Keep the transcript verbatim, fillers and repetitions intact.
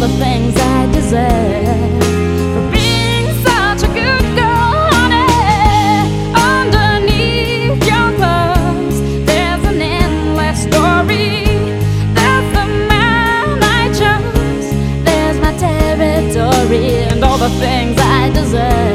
the things I deserve for being such a good girl, honey. Underneath your clothes, there's an endless story. There's the man I chose, there's my territory, and all the things I deserve.